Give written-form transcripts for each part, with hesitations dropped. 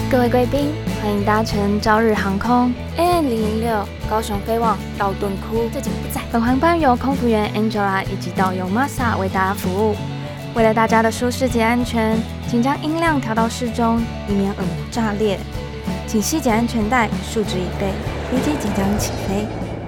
各位贵宾，欢迎搭乘朝日航空 AN006 高雄飞往道顿窟，最近不在。本航班由空服员 Angela 以及导游 Masa 为大家服务。为了大家的舒适及安全，请将音量调到适中，以免耳膜炸裂。请系紧安全带，竖直椅背，飞机即将起飞。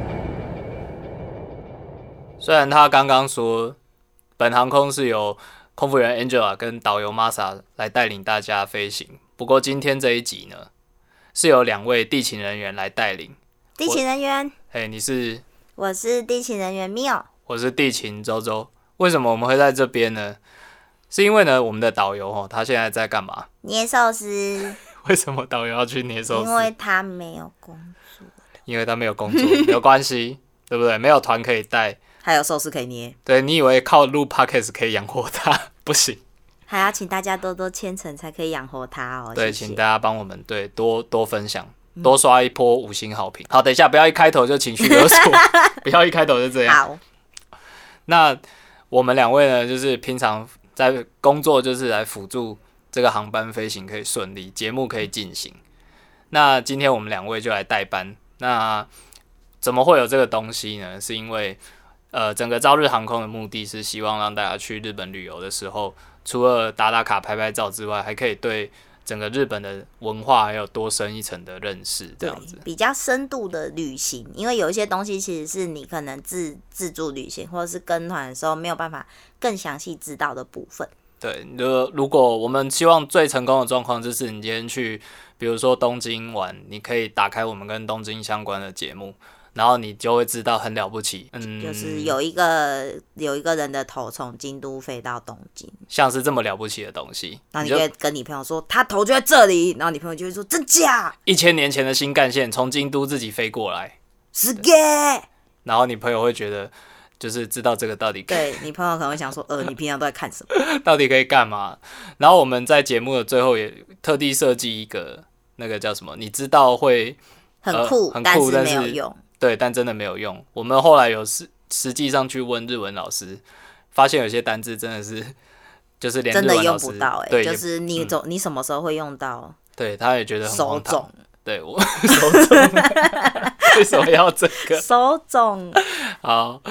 虽然他刚刚说本航空是由空服员 Angela 跟导游 Masa 来带领大家飞行，不过今天这一集呢，是由2位地勤人员来带领。 地勤人员， 你是？ 我是地勤人员 Mio， 我是地勤周周。为什么我们会在这边呢？是因为呢，我们的导游他现在在干嘛？ 捏寿司。 为什么导游要去捏寿司？ 因为他没有工作。 因为他没有工作，没有关系，对不对？没有团可以带，还有寿司可以捏。 对，你以为靠录 podcast 可以养活他？不行， 还要请大家多多虔诚才可以养活他哦。 对， 谢谢， 请大家帮我们多分享，多刷一波5星好评。好，等一下不要一开头就情绪勒索，不要一开头就这样。 好， 那我们2位呢，就是平常在工作，就是来辅助这个航班飞行可以顺利，节目可以进行。那今天我们2位就来代班。那怎么会有这个东西呢？是因为整个朝日航空的目的是希望让大家去日本旅游的时候，除了打打卡、拍拍照之外，还可以对整个日本的文化还有多深一层的认识，这样子比较深度的旅行。因为有一些东西其实是你可能自助旅行或者是跟团的时候没有办法更详细知道的部分。 对，如果我们希望最成功的状况就是你今天去，比如说东京玩，你可以打开我们跟东京相关的节目，然后你就会知道很了不起。 就是有一个人的头从京都飞到东京， 像是这么了不起的东西， 然后你就会跟你朋友说他头就在这里，然后你朋友就会说真假 ？1000年前的新干线从京都自己飞过来， 是嘅。 然后你朋友会觉得。就是知道这个到底对你朋友可能会想说，你平常都在看什么？ 到底可以干嘛？然后我们在节目的最后也特地设计一个那个叫什么？你知道会很酷，但是没有用。 对，但真的没有用。我们后来有实际上去问日文老师，发现有些单字真的是就是连日文老师真的用不到对，就是你什么时候会用到？ 对，他也觉得很荒唐。 手肿。 对，我手肿。为什么要这个？ 手肿。 好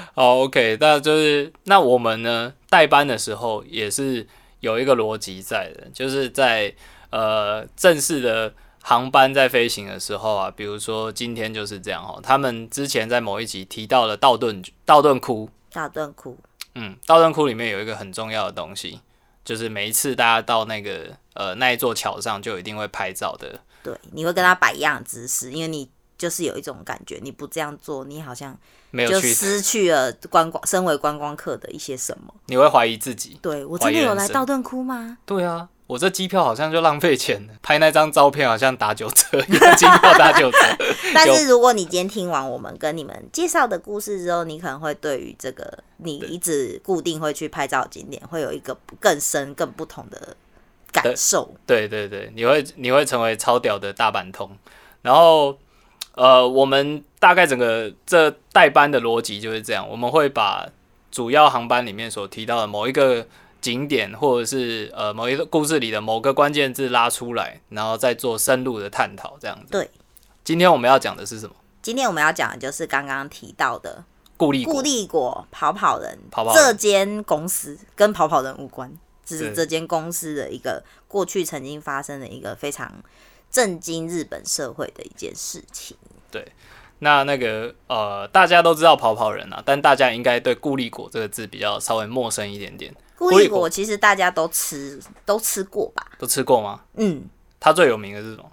，OK， 那我们呢代班的时候也是有一个逻辑在的，就是在正式的航班在飞行的时候啊，比如说今天就是这样他们之前在某一集提到了道顿窟， 道顿窟里面有一个很重要的东西，就是每一次大家到那个那一座桥上就一定会拍照的。 对，你会跟他摆一样的姿势，因为你就是有一种感觉，你不这样做，你好像就失去了身为观光客的一些什么。 你会怀疑自己。 对，我真的有来道顿窟吗？ 对啊，我这机票好像就浪费钱了，拍那张照片好像打9折，机票打9折。 但是如果你今天听完我们跟你们介绍的故事之后，你可能会对于这个你一直固定会去拍照的景点，会有一个更深、更不同的感受。 对，你会成为超屌的大阪通。然后我们大概整个这代班的逻辑就是这样，我们会把主要航班里面所提到的某一个景点，或者是某一个故事里的某个关键字拉出来，然后再做深入的探讨，这样子。 对， 今天我们要讲的是什么？ 今天我们要讲的就是刚刚提到的固力果跑跑人这间公司，跟跑跑人无关，只是这间公司的一个过去曾经发生的一个非常震惊日本社会的一件事情。 对，那个大家都知道跑跑人啊，但大家应该对固力果这个字比较稍微陌生一点点。 固力果其实大家都吃过吧？ 都吃过吗？它最有名的是什么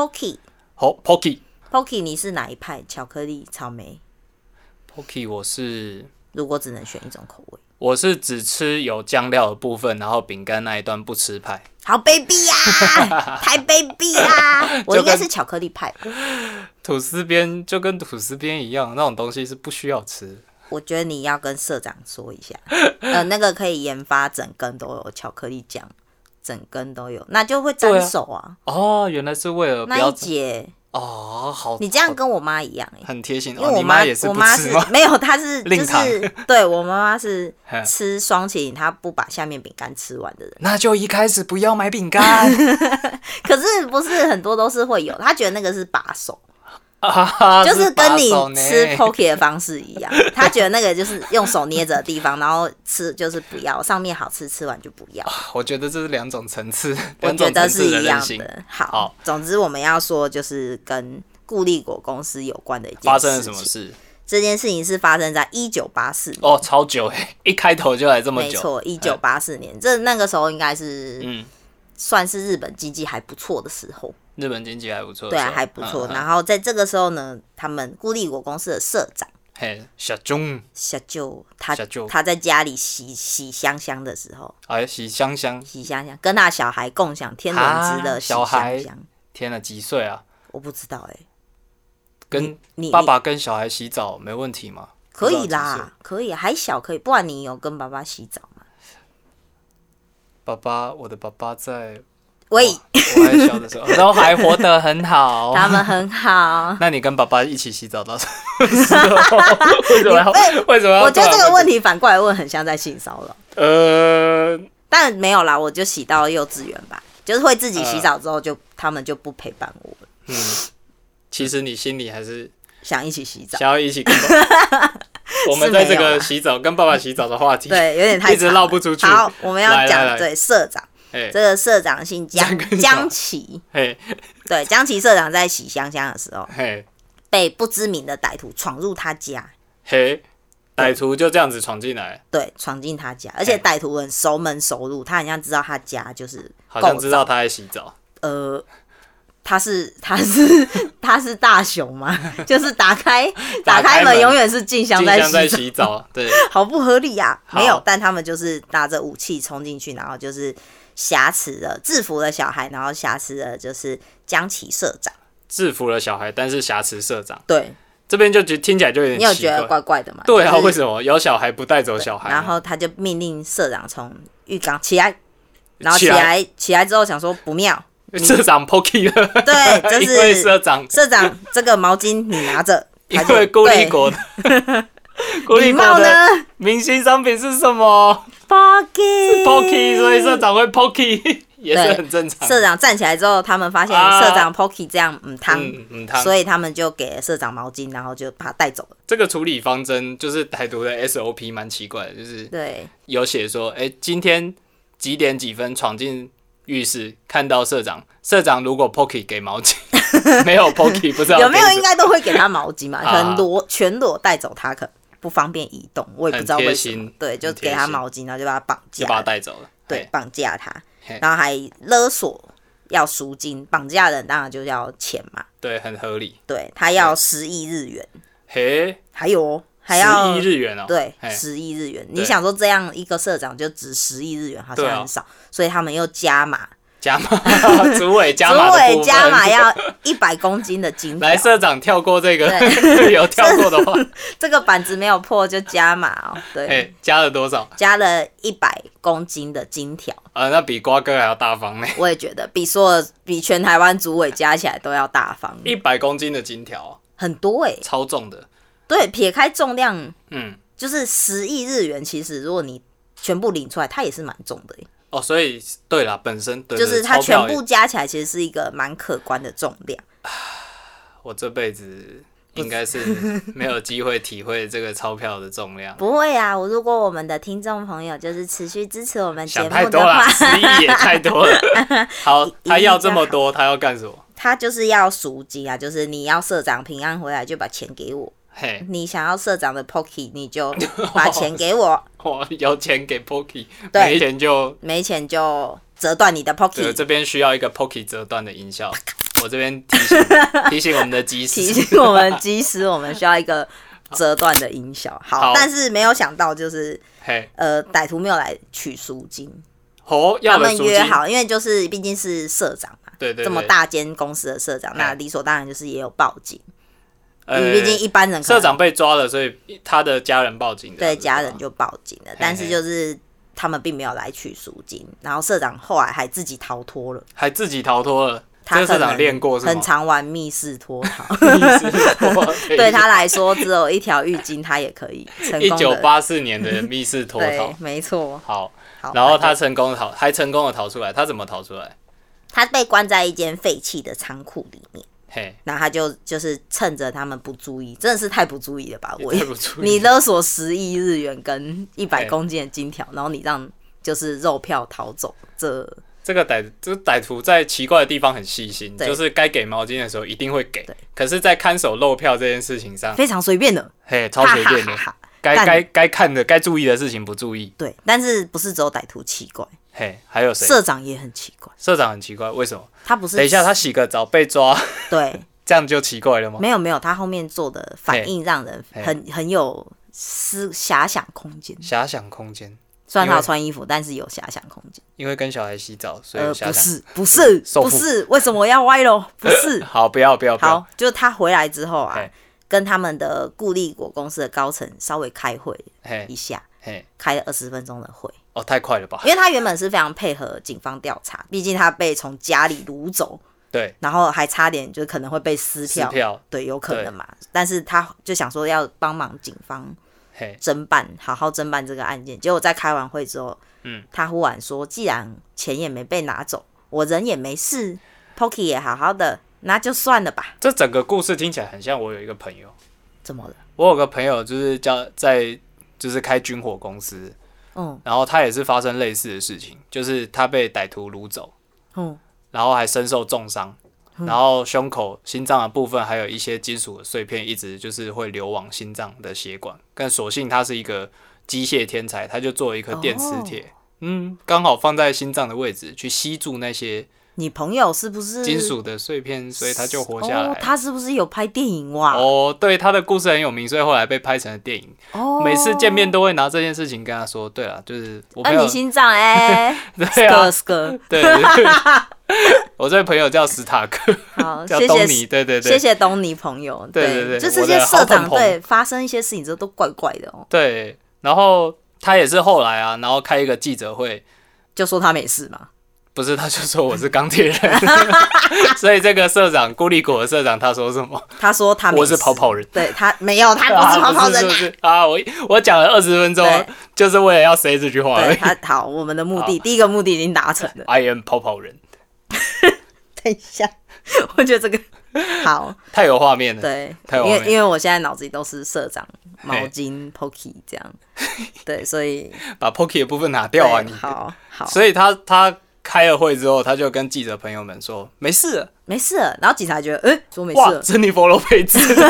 ？Pocky。你是哪一派？巧克力、草莓 ？Pocky 我是， 如果只能选一种口味， 我是只吃有酱料的部分，然后饼干那一段不吃派。 好卑鄙呀！太卑鄙啦！我应该是巧克力派。 吐司边就跟吐司边一样，那种东西是不需要吃的。 我觉得你要跟社长说一下，那个可以研发整根都有巧克力酱，整根都有，那就会沾手啊。 原来是为了不要那一节。 好， 你这样跟我妈一样很贴心。 因为我妈也是不吃吗？ 没有，她是就是对我妈妈是吃双麒麟，她不把下面饼干吃完的人。 那就一开始不要买饼干。 可是不是很多都是会有，他觉得那个是把手。 就是跟你吃 Pocky 的方式一样，他觉得那个就是用手捏着的地方，然后吃就是不要，上面好吃，吃完就不要。 我觉得这是两种层次， 我觉得是一样的。 好，总之我们要说就是跟固力果公司有关的一件事情。 发生了什么事？ 这件事情是发生在1984年。 哦，超久哎，一开头就来这么久。 没错，1984年，那个时候应该是算是日本经济还不错的时候。 日本经济还不错， 对啊，还不错。然后在这个时候呢，他们固力果公司的社长， 社長， 他在家里洗香香的时候， 洗香香， 跟他小孩共享天伦之乐， 小孩，天哪，几岁啊？ 我不知道跟爸爸跟小孩洗澡没问题吗？ 可以啦，可以，还小可以。不然你有跟爸爸洗澡吗？ 我的爸爸在。 喂， 我还小的时候都还活得很好， 他们很好。 那你跟爸爸一起洗澡到什么时候？为什么要？ 我觉得这个问题反过来问很像在性骚扰。但没有啦，我就洗到幼稚园吧，就是会自己洗澡之后他们就不陪伴我了。 其实你心里还是想一起洗澡， 想要一起跟爸爸。我们在这个洗澡跟爸爸洗澡的话题， 对，有点太一直绕不出去。 好，我们要讲对社长。这个社长姓江崎，对，江崎社长在洗香香的时候，被不知名的歹徒闯入他家。 歹徒就这样子闯进来， 对，闯进他家，而且歹徒很熟门熟路，他好像知道他家就是好像知道他在洗澡。 他是大雄吗？就是打开门永远是静香在洗澡，对， 好不合理呀。没有，但他们就是拿着武器冲进去，然后就是制服了小孩，然后挟持了就是江崎社长。 制服了小孩，但是挟持社长。 对， 这边就听起来就有点奇怪。 你有觉得怪怪的吗？ 对啊，为什么有小孩不带走小孩？ 然后他就命令社长从浴缸起来，然后起来之后想说不妙。 社长 Pocky 了， 对，就是因为社长这个毛巾你拿着， 因为固力果的礼貌呢， 明星商品是什么 ？Pocky， 所以社长会 Pocky 也是很正常。 社长站起来之后，他们发现社长 Pocky 这样汤，所以他们就给社长毛巾，然后就把他带走了。 这个处理方针就是歹徒的 SOP 蛮奇怪的，就是对有写说，今天几点几分闯进浴室看到社长如果 Pocky 给毛巾，没有 Pocky 不知道有没有，应该都会给他毛巾嘛，可能全裸带走他，可能不方便移动，我也不知道为什么。对，就给他毛巾，然后就把他绑架， 就把他带走了。 对，绑架他，然后还勒索要赎金，绑架人当然就要钱嘛。 对，很合理。 对，他要10亿日元。还 10 要亿日元哦。 对，10亿日元。你想说这样一个社长就值10亿日元，好像很少，所以他们又加码，主委加码要100公斤的金条。 来，社长跳过这个，有跳过的话， 这个板子没有破就加码哦。对， 加了多少？ 加了100公斤的金条。 那比瓜哥还要大方呢。 我也觉得比全台湾主委加起来都要大方。 100公斤的金条， 很多超重的。 对，撇开重量，就是10亿日元，其实如果你全部领出来，它也是蛮重的。 所以对啦，本身就是它全部加起来，其实是一个蛮可观的重量。 我这辈子应该是没有机会体会这个钞票的重量。 不会啊，如果我们的听众朋友就是持续支持我们节目的话， 想太多了，10亿也太多了。好，他要这么多，他要干什么？ 他就是要赎金啊，就是你要社长平安回来就把钱给我。你想要社长的 Pocky， 你就把钱给我。 有钱给 Pocky， 没钱就折断你的 Pocky。 对，这边需要一个 Pocky 折断的音效。我这边提醒我们的机师， 我们需要一个折断的音效。好，但是没有想到就是歹徒没有来取赎金。他们约好，因为就是毕竟是社长嘛，对，这么大间公司的社长，那理所当然就是也有报警。毕竟一般人社长被抓了，所以他的家人报警的。 对，家人就报警了，但是就是他们并没有来取赎金，然后社长后来还自己逃脱了。这个社长练过是吗？ 很常玩密室脱逃。对他来说，只有一条浴巾，他也可以成功的。 1984年的密室脱逃， 对，没错。 好，然后他还成功的逃出来。他怎么逃出来？ 他被关在一间废弃的仓库里面。然后他就是趁着他们不注意，真的是太不注意了吧？你勒索10亿日元跟100公斤的金条，然后你让就是肉票逃走， 这个歹徒在奇怪的地方很细心，就是该给毛巾的时候一定会给，可是，在看守肉票这件事情上， 非常随便的， 超随便的，该看的、该注意的事情不注意。 对，但是不是只有歹徒奇怪？ 还有谁？ 社长也很奇怪。 社长很奇怪，为什么？ 他不是等一下，他洗个澡被抓， 对， 这样就奇怪了吗？ 没有，他后面做的反应让人很有遐想空间。 遐想空间。 虽然他有穿衣服，但是有遐想空间。 因为跟小孩洗澡，所以有遐想。 不是，为什么要歪楼？不是。 好，不要。 好，就是他回来之后啊，跟他们的固力果公司的高层稍微开会一下，开了20分钟的会。 哦，太快了吧！ 因为他原本是非常配合警方调查，毕竟他被从家里掳走， 对， 然后还差点就可能会被撕票，对，有可能嘛。但是他就想说要帮忙警方好好侦办这个案件。结果在开完会之后，他忽然说，既然钱也没被拿走，我人也没事 ，Pocky 也好好的，那就算了吧。 这整个故事听起来很像我有一个朋友， 怎么了？ 我有个朋友就是就是开军火公司。然后他也是发生类似的事情，就是他被歹徒掳走，然后还身受重伤，然后胸口、心脏的部分还有一些金属的碎片，一直就是会流往心脏的血管。但所幸他是一个机械天才，他就做了一颗电磁铁，刚好放在心脏的位置，去吸住那些。 你朋友是不是金属的碎片，所以他就活下来。 他是不是有拍电影哇？ 对，他的故事很有名，所以后来被拍成了电影。每次见面都会拿这件事情跟他说。对了，就是我朋友。 你心脏对啊，对，我这位朋友叫史塔克， 好， 叫东尼，对， 谢谢东尼朋友。 对， 就这些社长发生一些事情之后都怪怪的哦。 对，然后他也是后来啊，然后开一个记者会， 就说他没事嘛。 不是，他就说我是钢铁人，所以这个社长固力果的社长他说什么？ 他说他没事， 我是跑跑人。 对他没有，他不是跑跑人是不是啊？我讲了20分钟，就是为了要 say 这句话而已。 好，我们的目的，第一个目的已经达成了。 I am 跑跑人。 等一下，我觉得这个好， 太有画面了。 对， 太有画面， 因为我现在脑子里都是社长、毛巾、Pocky 这样。对，所以把 Pocky 的部分拿掉啊！你好， 所以他开了会之后，他就跟记者朋友们说没事了， 没事了。然后警察觉得，说没事了， 珍妮佛罗佩兹，这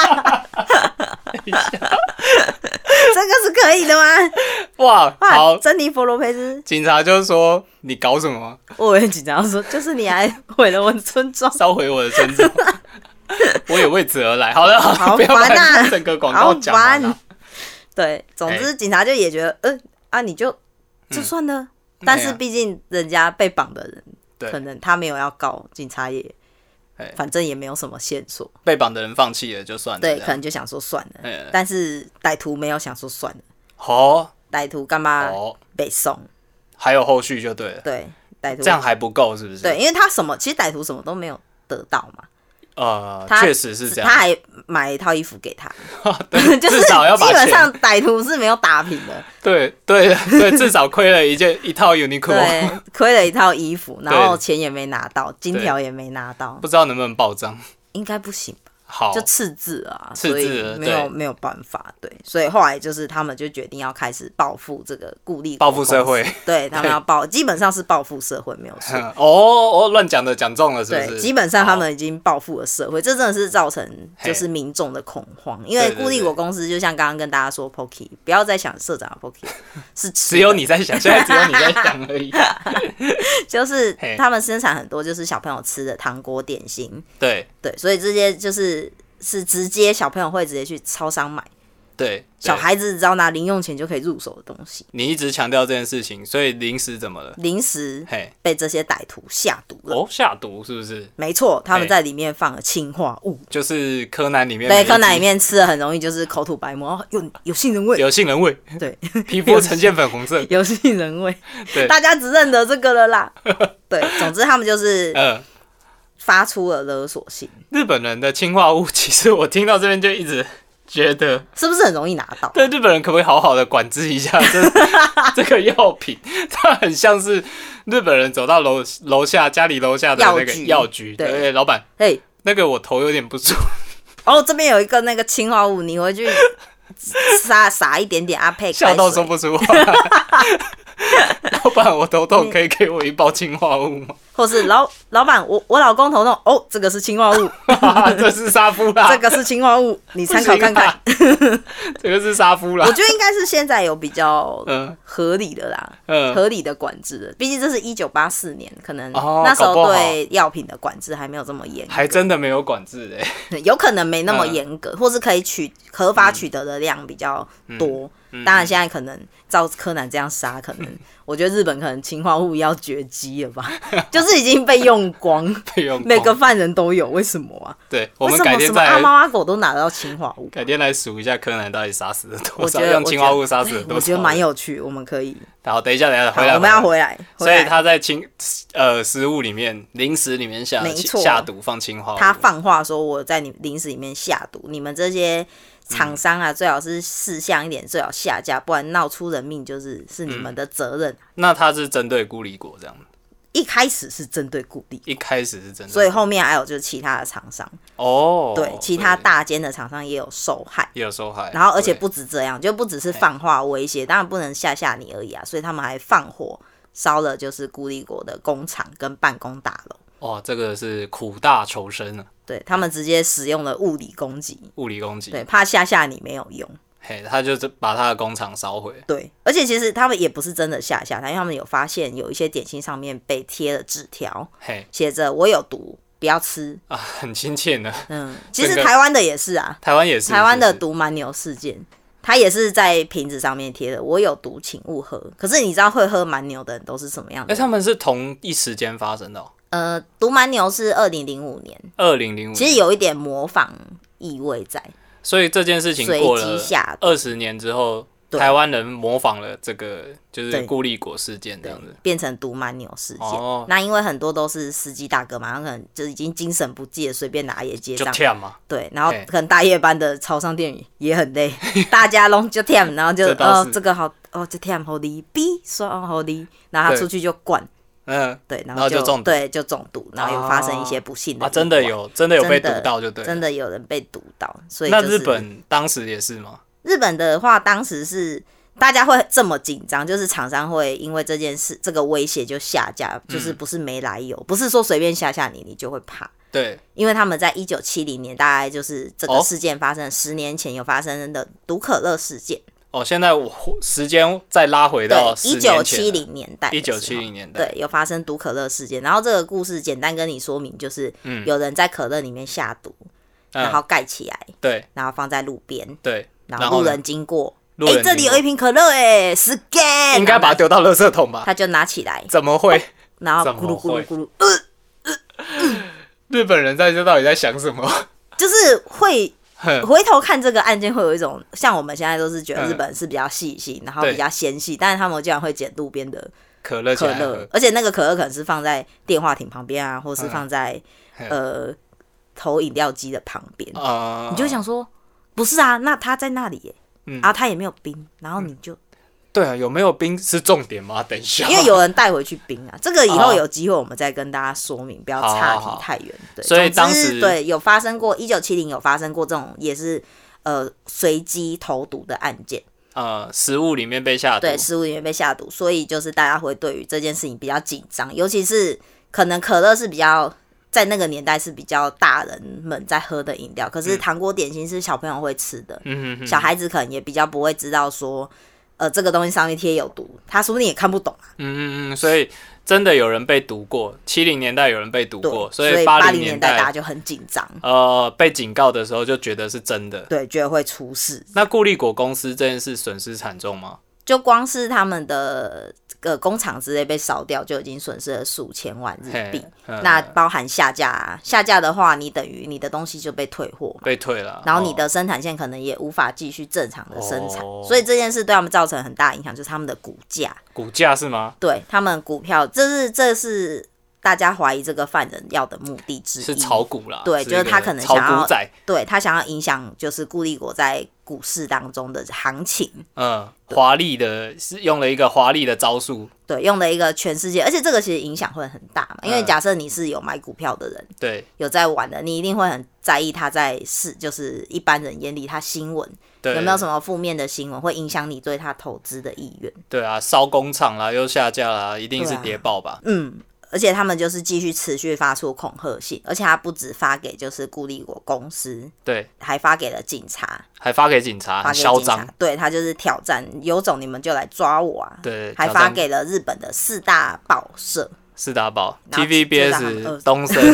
个是可以的吗？ 哇，好， 珍妮佛罗佩兹， 警察就说你搞什么？ 我以为警察说就是你还毁了我的村庄， 烧毁我的村庄，我也为此而来。好了， 好不要把烦啊， 整个广告讲完了。 对，总之警察就也觉得，你就算了。但是毕竟人家被绑的人，可能他没有要告，警察也反正也没有什么线索， 被绑的人放弃了就算了， 对，可能就想说算了。但是歹徒没有想说算了， 歹徒干嘛被送？ 还有后续就对了， 对，歹徒这样还不够是不是？ 对，因为他其实歹徒什么都没有得到嘛。 确实是这样。 他还买一套衣服给他， 至少要把基本上歹徒是没有打平的。 对，至少亏了一套 Uniqlo， 对，亏了一套衣服，然后钱也没拿到，金条也没拿到， 不知道能不能报账？ 应该不行吧？ 好， 就赤字啊， 赤字没有办法，对，所以后来就是他们就决定要开始报复这个固力， 报复社会， 对他们要基本上是报复社会，没有错。乱讲的讲中了，是不是？ 对，基本上他们已经报复了社会，这真的是造成就是民众的恐慌，因为固力果公司就像刚刚跟大家说 ，Pocky 不要再想社长的 Pocky 是只有你在想，现在只有你在想而已。 就是他们生产很多就是小朋友吃的糖果点心， 对， 所以这些是直接小朋友会直接去超商买， 对， 小孩子只要拿零用钱就可以入手的东西。 你一直强调这件事情，所以零食怎么了？ 零食被这些歹徒下毒了。 下毒是不是？ 没错，他们在里面放了氰化物， 就是柯南里面。 对，柯南里面吃的很容易就是口吐白沫，有杏仁味， 有杏仁味， 对， 皮肤呈现粉红色， 有杏仁味， 对， 大家只认得这个了啦。对，总之他们就是发出了勒索信。 日本人的氰化物，其实我听到这边就一直觉得是不是很容易拿到？ 对，日本人可不可以好好的管制一下这个药品？它很像是日本人走到楼下家里楼下的那个药局，对，老板，那个我头有点不舒服。 这边有一个那个氰化物，你回去撒一点点配开水。 笑到说不出话。老板，我头痛，可以给我一包氰化物吗？ 或是老板，我老公头痛，这个是氰化物， 这是沙夫啦， 这个是氰化物，你参考看看。 这个是沙夫啦。 我觉得应该是现在有比较合理的啦，合理的管制的。毕竟这是1984年，可能那时候对药品的管制还没有这么严格， 还真的没有管制有可能没那么严格，或是可以合法取得的量比较多。当然，现在可能照柯南这样杀，可能我觉得日本可能氰化物要绝迹了吧，就是已经被用光，每个犯人都有，为什么啊？ 对，我们改天再阿猫阿狗都拿得到氰化物， 改天来数一下柯南到底杀死了多少，用氰化物杀死了多少。 我觉得蛮有趣，我们可以。 好，等一下，回来， 我们要回来。 所以他在食物里面、零食里面下毒，放氰化物。 他放话说我在你零食里面下毒，你们这些厂商啊，最好是识相一点，最好下架，不然闹出人命是你们的责任。 那他是针对孤立果这样？ 一开始是针对孤立， 所以后面还有就是其他的厂商对，其他大间的厂商也有受害，然后而且不止这样，就不只是放话威胁，当然不能吓你而已啊，所以他们还放火烧了就是孤立果的工厂跟办公大楼。 这个是苦大仇深啊！ 对，他们直接使用了物理攻击，对，怕吓你没有用。 他就是把他的工厂烧毁。 对，而且其实他们也不是真的吓他，因为他们有发现有一些点心上面被贴了纸条，写着“我有毒，不要吃” 啊，很亲切呢。 其实台湾的也是啊， 台湾的毒蛮牛事件，他也是在瓶子上面贴的“我有毒，请勿喝”。可是你知道会喝蛮牛的人都是什么样的？ 他们是同一时间发生的毒蛮牛是2005年，其实有一点模仿意味在。所以这件事情过了20年之后，台湾人模仿了这个就是孤立果事件这样子， 变成毒蛮牛事件。那因为很多都是司机大哥嘛，他可能就已经精神不济了，随便拿也结账。对，然后可能大夜班的超商店员也很累，大家拢就忝，然后就这个好就忝好哩，B 说好哩，然后他出去就灌。对，然后就中毒，然后有发生一些不幸的真的有被毒到就对了， 真的有人被毒到，所以那日本当时也是吗？ 日本的话，当时是大家会这么紧张，就是厂商会因为这件事这个威胁就下架，就是不是没来由，不是说随便吓你就会怕。 对， 因为他们在1970年，大概就是这个事件发生10年前有发生的毒可乐事件。 现在时间再拉回到 1970年代 ，1970年代， 对，有发生毒可乐事件。然后这个故事简单跟你说明，就是有人在可乐里面下毒，然后盖起来， 对， 然后放在路边， 对， 然后路人经过，这里有一瓶可乐，scan， 应该把它丢到垃圾桶吧？ 他就拿起来， 怎么会？ 然后咕噜咕噜咕噜， 日本人在这到底在想什么？ 就是会。回头看这个案件，会有一种像我们现在都是觉得日本是比较细心，然后比较纤细，但是他们竟然会捡路边的可乐， 而且那个可乐可能是放在电话亭旁边啊，或是放在投饮料机的旁边，你就想说不是啊，那他在那里耶，然后他也没有冰，然后你就。 对啊，有没有冰是重点吗？等一下， 因为有人带回去冰啊，这个以后有机会我们再跟大家说明，不要岔题太远。对， 所以当时对有发生过1970有发生过这种也是随机投毒的案件。 食物里面被下毒， 对，食物里面被下毒，所以就是大家会对于这件事情比较紧张，尤其是可能可乐是比较在那个年代是比较大人们在喝的饮料，可是糖果点心是小朋友会吃的，小孩子可能也比较不会知道说。这个东西上面贴有毒，他说不定也看不懂啊。 所以真的有人被毒过，70年代有人被毒过， 所以 80 年代大家就很紧张。 被警告的时候就觉得是真的， 对，觉得会出事。 那固力果公司这件事损失惨重吗？ 就光是他们的工厂之类被烧掉，就已经损失了数千万日币。那包含下架，下架的话，你等于你的东西就被退货， 被退了， 然后你的生产线可能也无法继续正常的生产，所以这件事对他们造成很大影响，就是他们的股价。 股价是吗？ 对，他们股票，这是大家怀疑这个犯人要的目的之一是炒股啦， 对，就是他可能想要炒股仔， 对他想要影响就是顾立国在股市当中的行情， 华丽的是用了一个华丽的招数， 对，用了一个全世界，而且这个其实影响会很大嘛，因为假设你是有买股票的人， 对， 有在玩的，你一定会很在意他在就是一般人眼里他新闻有没有什么负面的新闻会影响你对他投资的意愿。 对啊，烧工厂啦，又下架啦，一定是跌爆吧。 而且他们就是继续持续发出恐吓信，而且他不止发给就是顾立国公司， 对， 还发给了警察， 很嚣张。 对，他就是挑战，有种你们就来抓我啊！ 对， 还发给了日本的4大报社 ，TVBS、东森、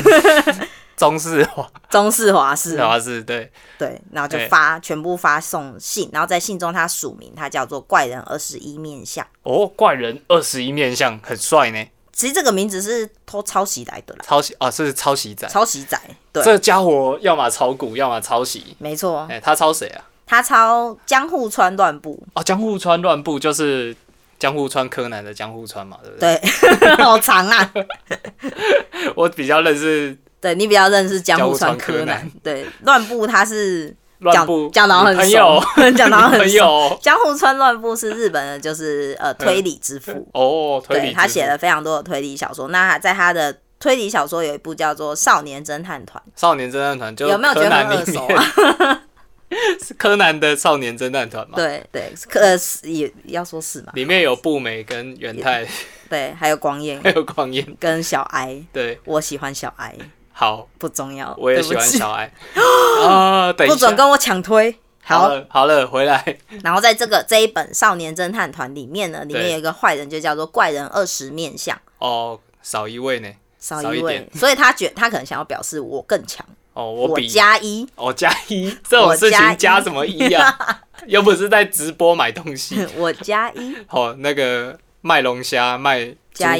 中视华视，对， 然后就全部发送信，然后在信中他署名，他叫做怪人21面相。 哦，怪人21面相，很帅呢。 其实这个名字是抄袭来的啦， 是抄袭仔， 对， 这家伙要么炒股，要么抄袭， 没错。 他抄谁啊？ 他抄江户川乱步。 江户川乱步就是江户川柯南的江户川嘛，对不对？ 对，好长啊。 我比较认识， 对你比较认识江户川柯南，对，乱步他是。讲到很熟， 讲到很熟。江户川乱步是日本的，就是推理之父对，他写了非常多的推理小说。那在他的推理小说有一部叫做《少年侦探团》， 就有没有觉得很耳熟啊？ 是柯南的少年侦探团嘛？ 对，也要说是嘛。 里面有步美跟元太， 对，还有光彦跟小哀。 对， 我喜欢小哀。 好， 不重要， 我也喜欢小哀等一下不准跟我抢推。 好了，回来。 然后在这一本《少年侦探团》里面呢，里面有一个坏人，就叫做怪人20面相。 少一位呢？ 少一位，所以他可能想要表示我更强。 我加1， 加1，这种事情加什么1啊？又不是在直播买东西。我加1。 那个卖龙虾卖。加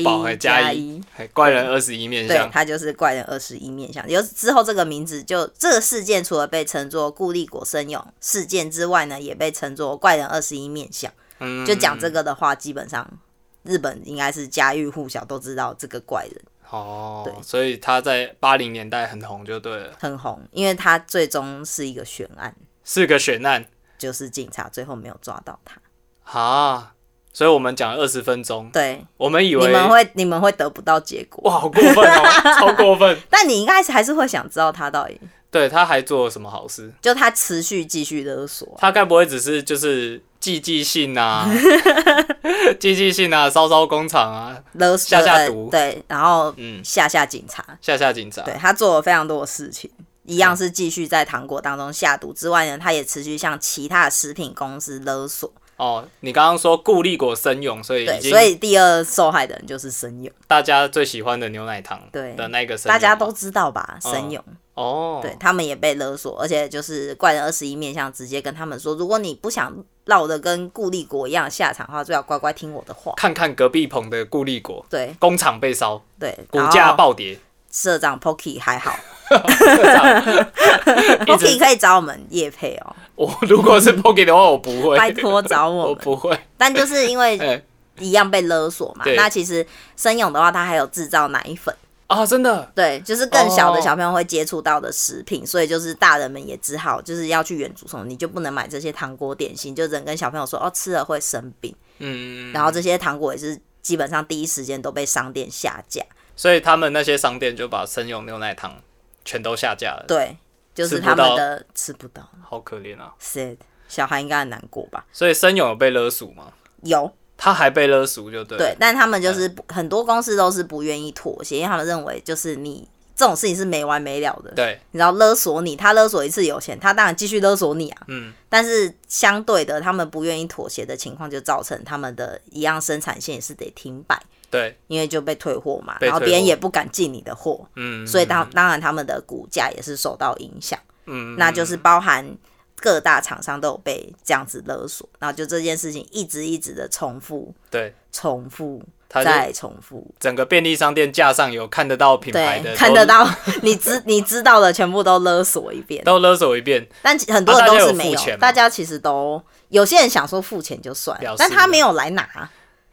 1，怪人21面相， 对，他就是怪人21面相。之后这个名字这个事件，除了被称作顾立国生勇事件之外呢，也被称作怪人21面相。就讲这个的话，基本上日本应该是家喻户晓，都知道这个怪人。 对，所以他在80年代很红就对了， 很红，因为他最终是一个悬案，就是警察最后没有抓到他。 所以我们讲了20分钟， 对， 我们以为你们会得不到结果， 哇，好过分哦，超过分！ 但你应该还是会想知道他到底， 对，他还做了什么好事？ 就他持续继续勒索， 他该不会只是就是寄信啊，烧工厂啊，下毒， 对，然后吓警察，对，他做了非常多的事情。一样是继续在糖果当中下毒之外呢，他也持续向其他的食品公司勒索。 你刚刚说顾立国生勇，所以第二受害的人就是生勇， 大家最喜欢的牛奶糖的那个生勇， 大家都知道吧？生勇对，他们也被勒索，而且就是怪人21面相直接跟他们说，如果你不想落得跟顾立国一样的下场的话，最好乖乖听我的话。 看看隔壁棚的顾立国， 对， 工厂被烧， 对， 股价暴跌， 社长 Pocky 还好。Pocky 可以找我们业配哦。 如果是 Pocky 的话，我不会。 拜托找我们。 我不会。 但就是因为一样被勒索嘛。那其实生勇的话，它还有制造奶粉真的。 对，就是更小的小朋友会接触到的食品，所以就是大人们也只好就是要去远足什么，你就不能买这些糖果点心，就只能跟小朋友说吃了会生病。然后这些糖果也是基本上第一时间都被商店下架。 所以他们那些商店就把生勇牛奶糖全都下架了。 对，就是他们的吃不到， 好可怜啊 ！sad， 小孩应该很难过吧？ 所以生勇有被勒索吗？ 有， 他还被勒索就对了。 对，但他们就是很多公司都是不愿意妥协，因为他们认为就是你这种事情是没完没了的。 对， 你知道勒索你，他勒索一次有钱，他当然继续勒索你啊。但是相对的，他们不愿意妥协的情况，就造成他们的一样生产线也是得停摆。 对， 因为就被退货嘛，然后别人也不敢进你的货，所以当然他们的股价也是受到影响，那就是包含各大厂商都有被这样子勒索，然后就这件事情一直的重复， 对， 重复再重复， 整个便利商店架上有看得到品牌的， 看得到你知道的全部都勒索一遍， 但很多人都是没有，大家其实都有些人想说付钱就算了，但他没有来拿。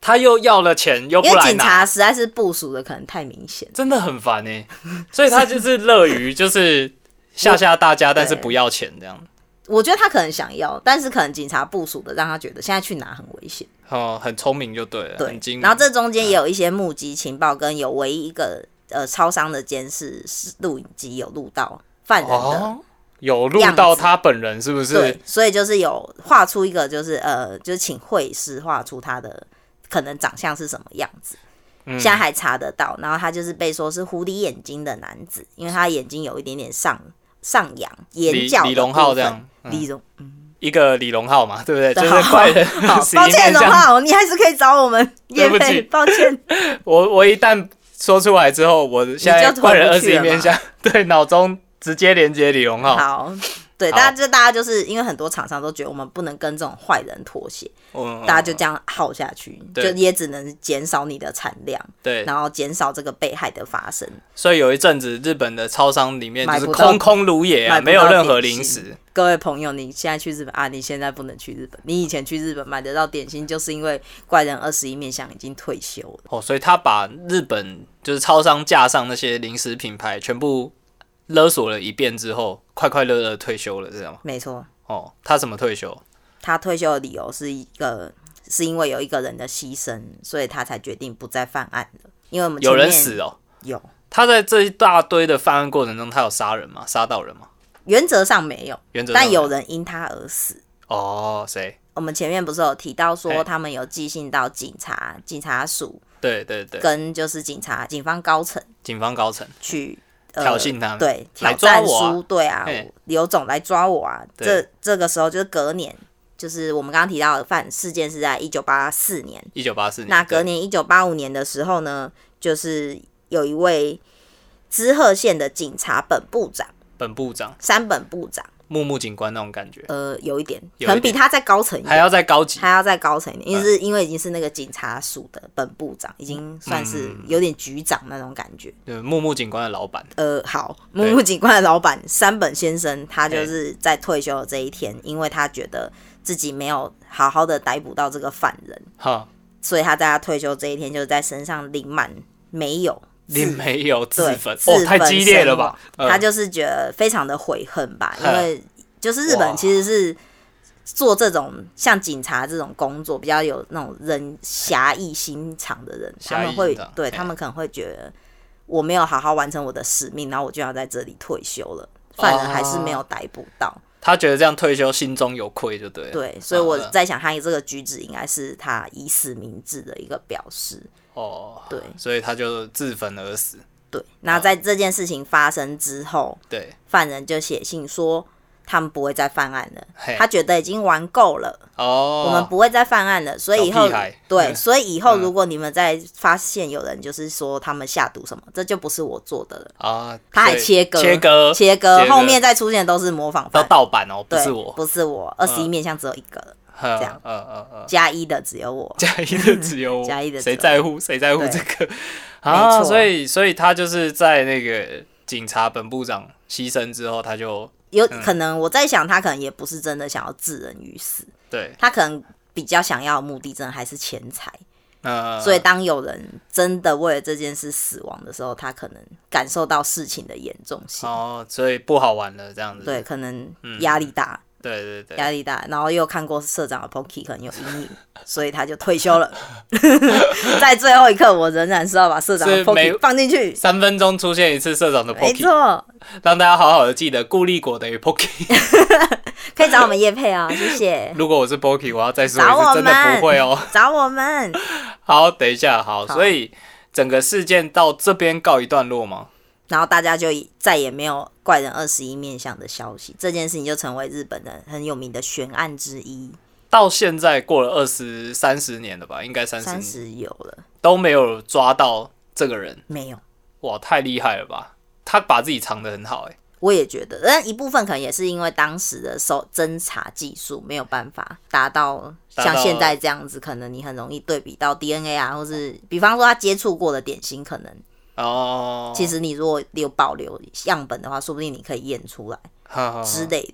他又要了钱又不来拿， 因为警察实在是部署的可能太明显， 真的很烦所以他就是乐于就是吓大家，但是不要钱这样。 我觉得他可能想要，但是可能警察部署的让他觉得现在去拿很危险。 很聪明就对了， 对， 很精明。 然后这中间也有一些目击情报，跟有唯一一个超商的监视录影机有录到犯人的。 有录到他本人是不是？ 对，所以就是有画出一个，就是就是请绘师画出他的可能长相是什么样子。现在还查得到，然后他就是被说是狐狸眼睛的男子，因为他眼睛有一点点上扬，眼角的部分。李荣浩这样， 一个李荣浩嘛，对不对？就是怪人。 抱歉，荣浩，你还是可以找我们业配。抱歉， 我一旦说出来之后，我现在怪人21面相，对，脑中直接连接李荣浩。 好，对，大家就是因为很多厂商都觉得我们不能跟这种坏人妥协，大家就这样耗下去，就也只能减少你的产量， 对， 然后减少这个被害的发生。 所以有一阵子日本的超商里面就是空空如也啊，没有任何零食。 各位朋友，你现在去日本啊，你现在不能去日本。你以前去日本买得到点心，就是因为怪人21面相已经退休了。 所以他把日本就是超商架上那些零食品牌全部勒索了一遍之后，快快乐乐退休了，这样吗？ 没错。 他怎么退休？ 他退休的理由是因为有一个人的牺牲，所以他才决定不再犯案了。因为我们有人死有。 他在这一大堆的犯案过程中，他有杀人吗？杀到人吗？ 原则上没有，但有人因他而死。 谁？ 我们前面不是有提到说，他们有寄信到警察署， 对， 跟就是警方高层去挑衅他们， 对，挑战书，对啊，刘总来抓我啊！这个时候就是隔年，就是我们刚刚提到的事件是在1984年。那隔年1985年的时候呢，就是有一位滋贺县的警察山本部长， 木木警官那种感觉。 有一点，可能比他再高层一点， 还要再高级， 一点，因为已经是那个警察署的本部长，已经算是有点局长那种感觉。 对，木木警官的老板。 好，木木警官的老板山本先生，他就是在退休的这一天，因为他觉得自己没有好好的逮捕到这个犯人，所以他在他退休这一天，就是在身上淋满煤油。 自焚，太激烈了吧？ 他就是觉得非常的悔恨吧，因为就是日本其实是做这种像警察这种工作比较有那种人侠义心肠的人，他们会他们可能会觉得我没有好好完成我的使命，然后我就要在这里退休了，犯人还是没有逮捕到。 他觉得这样退休心中有愧就对了。 对，所以我在想他这个举止应该是他以死明志的一个表示。对， 所以他就自焚而死。 对，那在这件事情发生之后， 对， 犯人就写信说他们不会再犯案了，他觉得已经玩够了，我们不会再犯案了，所以以后所以以后如果你们再发现有人就是说他们下毒什么，这就不是我做的了他还切割，后面再出现的都是模仿犯， 都盗版不是我 ，21面相只有一个。这样加一的只有我， 加一的只有我，谁在乎这个啊？ 所以他就是在那个警察本部长牺牲之后，他就有可能我在想，他可能也不是真的想要置人于死， 对， 他可能比较想要的目的真的还是钱财。所以当有人真的为了这件事死亡的时候，他可能感受到事情的严重性所以不好玩了这样子。 对，可能压力大。 对， 压力大，然后又看过社长的 Pocky 可能有阴影，所以他就退休了。在最后一刻，我仍然是要把社长的 Pocky 放进去。 3分钟出现一次社长的 Pocky， 没错， 让大家好好的记得固力果等于 Pocky。 可以找我们业配哦，谢谢。 如果我是 Pocky， 我要再说一次，真的不会哦。 找我们。 好，等一下，好，所以整个事件到这边告一段落吗？ 然后大家就再也没有怪人21面相的消息，这件事情就成为日本的很有名的悬案之一。 到现在过了30年了吧？应该 30有了， 都没有抓到这个人。 没有， 哇，太厉害了吧！他把自己藏得很好我也觉得，但一部分可能也是因为当时的侦查技术没有办法达到像现在这样子，可能你很容易对比到 DNA 啊，或是比方说他接触过的点心可能。其实你如果有保留样本的话，说不定你可以验出来之类的。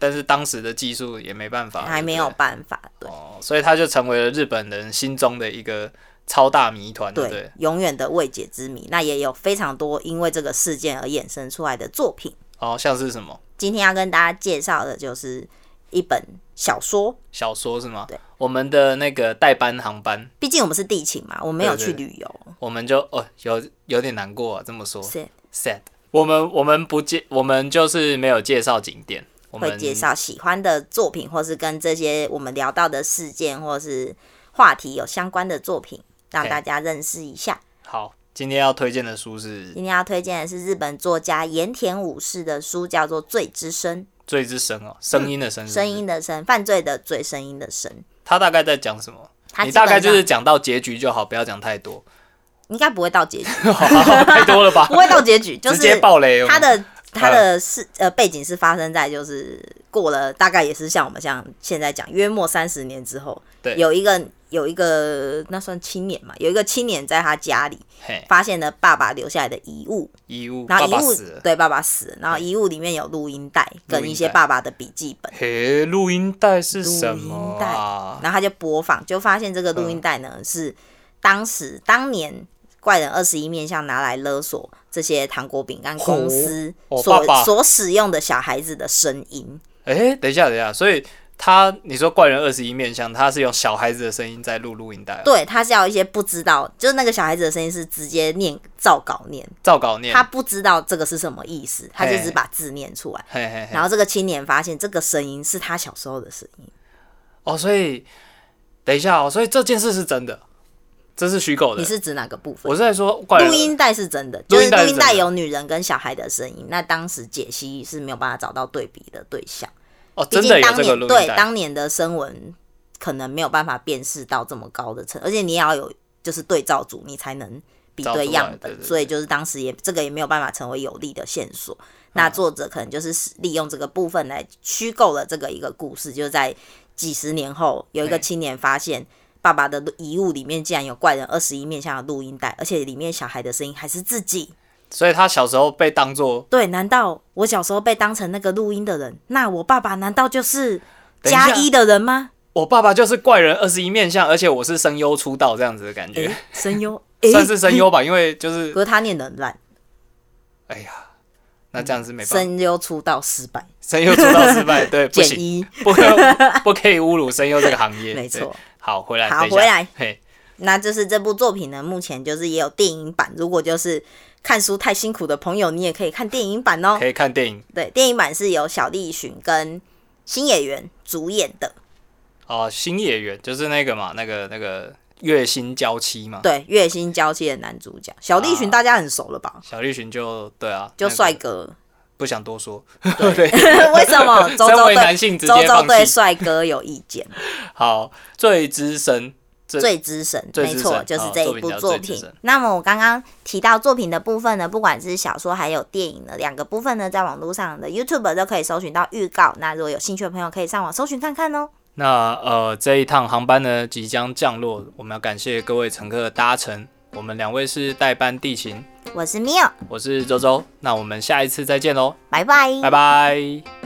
但是当时的技术也没办法， 还没有办法，对， 所以它就成为了日本人心中的一个超大谜团，对不对？ 永远的未解之谜。那也有非常多因为这个事件而衍生出来的作品。 像是什么？ 今天要跟大家介绍的就是一本小说是吗？ 对， 我们的那个代班航班， 毕竟我们是地勤嘛，我们没有去旅游， 我们就有点难过啊，这么说 sad。 我们就是没有介绍景点，我们会介绍喜欢的作品，或是跟这些我们聊到的事件或是话题有相关的作品，让大家认识一下。 好，今天要推荐的书是？ 今天要推荐的是日本作家盐田武士的书，叫做《罪之声》。 罪之声哦，声音的声， 声音的声，犯罪的罪，声音的声。 他大概在讲什么？你大概就是讲到结局就好，不要讲太多。 应该不会到结局， 太多了吧？ 不会到结局，就是直接爆雷。 他的背景是发生在就是过了大概也是像我们像现在讲约莫30年之后， 对， 有一个那算青年嘛，有一个青年在他家里发现了爸爸留下来的遗物，然后爸爸死了，然后遗物里面有录音带跟一些爸爸的笔记本。 嘿，录音带是什么啊？ 然后他就播放，就发现这个录音带呢是当年怪人21面相拿来勒索这些糖果饼干公司所使用的小孩子的声音。 等一下，所以你说怪人21面相，他是用小孩子的声音在录音带？ 对，他是要一些不知道，就是那个小孩子的声音是直接照稿念，他不知道这个是什么意思，他就只把字念出来。然后这个青年发现这个声音是他小时候的声音。 所以等一下所以这件事是真的。这是虚构的。 你是指哪个部分？ 我是在说录音带是真的，就是录音带有女人跟小孩的声音。那当时解析是没有办法找到对比的对象。 真的有这个录音带。 对，当年的声纹可能没有办法辨识到这么高的程度，而且你也要有就是对照组，你才能比对样本。对，所以就是当时这个也没有办法成为有力的线索。那作者可能就是利用这个部分来虚构了这个一个故事，就是在几十年后，有一个青年发现爸爸的遗物里面竟然有怪人21面相的录音带，而且里面小孩的声音还是自己。 所以他小时候被当作对，难道我小时候被当成那个录音的人？那我爸爸难道就是加一的人吗？ 我爸爸就是怪人21面相，而且我是声优出道这样子的感觉。 声优算是声优吧，因为就是可是他念得很烂。 哎呀，那这样子没办法。 声优出道失败， 对，不行，不可以侮辱声优这个行业。 没错。 好，回来。 那就是这部作品呢，目前就是也有电影版。如果就是看书太辛苦的朋友，你也可以看电影版哦。 可以看电影。 对，电影版是由小栗旬跟新演员主演的。 新演员就是那个嘛，那个月薪娇妻嘛。 对，月薪娇妻的男主角小栗旬大家很熟了吧？ 小栗旬就对啊， 就帅哥。 不想多说。 对，为什么？ 身为男性直接放弃。 周对帅哥有意见。 好，罪之声， 没错，就是这一部作品。那么我刚刚提到作品的部分呢，不管是小说还有电影的两个部分呢，在网络上的 YouTube 都可以搜寻到预告。那如果有兴趣的朋友，可以上网搜寻看看哦。 那这一趟航班呢即将降落，我们要感谢各位乘客的搭乘。我们2位是代班地勤， 我是 Mio， 我是周周。那我们下一次再见喽， 拜拜， 拜拜。